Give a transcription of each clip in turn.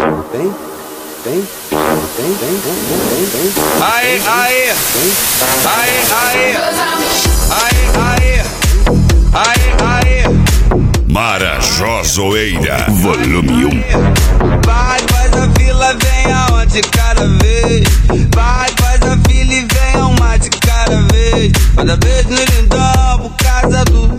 Aê, aê, aê, aê, aê, aê, aê, aê. Marajó Zoeira, volume 1. Vai, faz a fila, vem aonde cada vez. Vai, faz a fila e vem uma de cada vez. Cada vez no lindão, por causa do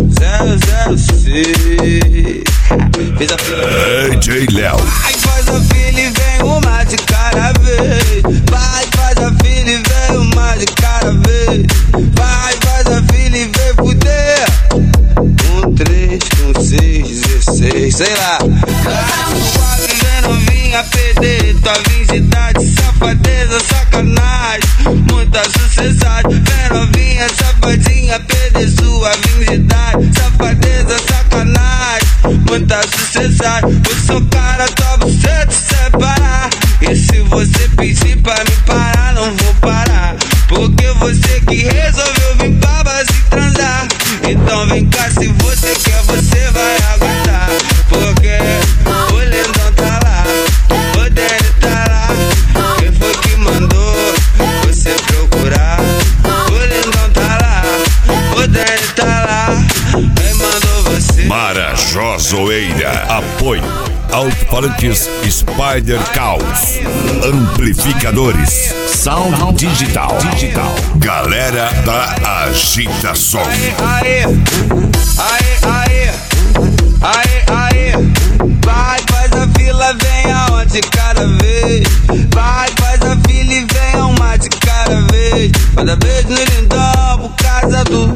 006. Fez a fila. DJ Léo. Vai, faz a fila e vem uma de cada vez. Vai, faz a fila e vem uma de cada vez. Vai, faz a fila e vem fuder. 1, 3, 1, 6, 16, sei lá. Suave, vem novinha, perder tua virgindade. Safadeza, sacanagem, muita sucessagem. Vem novinha, safadinha, perder sua virgindade. Safadeza, sacanagem, muita sucessagem. Eu sou cara, só você te separar. E se você pedir pra me parar, não vou parar. Porque você que resolveu vir pra base transar. Então vem cá, se você quer, você vai aguentar. Porque o lindão tá lá, o Dani tá lá. Quem foi que mandou você procurar? O lindão tá lá, o Dani tá lá. Quem mandou você? Marajó Zoeira. Apoio. Alto-falantes Spider Caos. Amplificadores. Sound Digital. Galera da Agitação. Aê, aê, aê, aê, aê. Vai, faz a fila, vem aonde cada vez. Vai, faz a fila e vem uma de cada vez. Cada vez no lindão, por causa do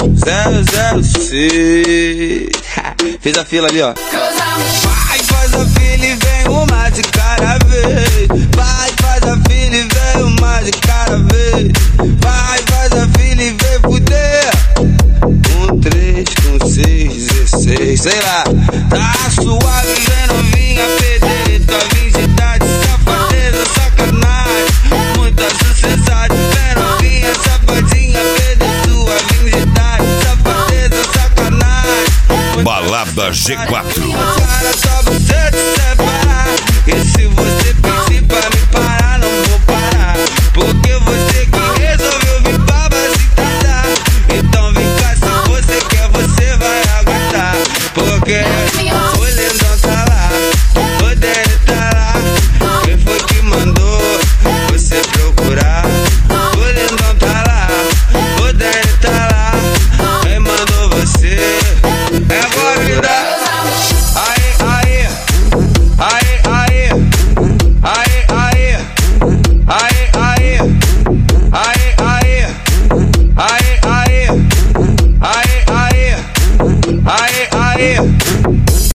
006. Fez a fila ali, ó. Vai, faz a fila e vem uma de cada vez. Vai, faz a fila e vem uma de cada vez. Vai, faz a fila e vem fuder. 1, 3, 1, 6, 16, sei lá. Tá suave, vem novinha, perder tua virgindade. Safadeza, sacanagem, muita sucessagem. Vem novinha, safadinha, perder sua virgindade. Safadeza, sacanagem. Balada G4. Cara, só você te separar. E se você pedir pra me parar, não vou parar. Porque você que resolveu vir pra base transar. Então vem cá, se você quer, você vai aguentar. Porque o lindão tá lá, o Dani tá lá. Quem foi que mandou você procurar? O lindão tá lá, o Dani tá lá. Quem mandou você? É agora. Aê, aê, aê, aê, aê, aê, aê, aê, aê, aê, aê, aê, aê, aê, aê, aê.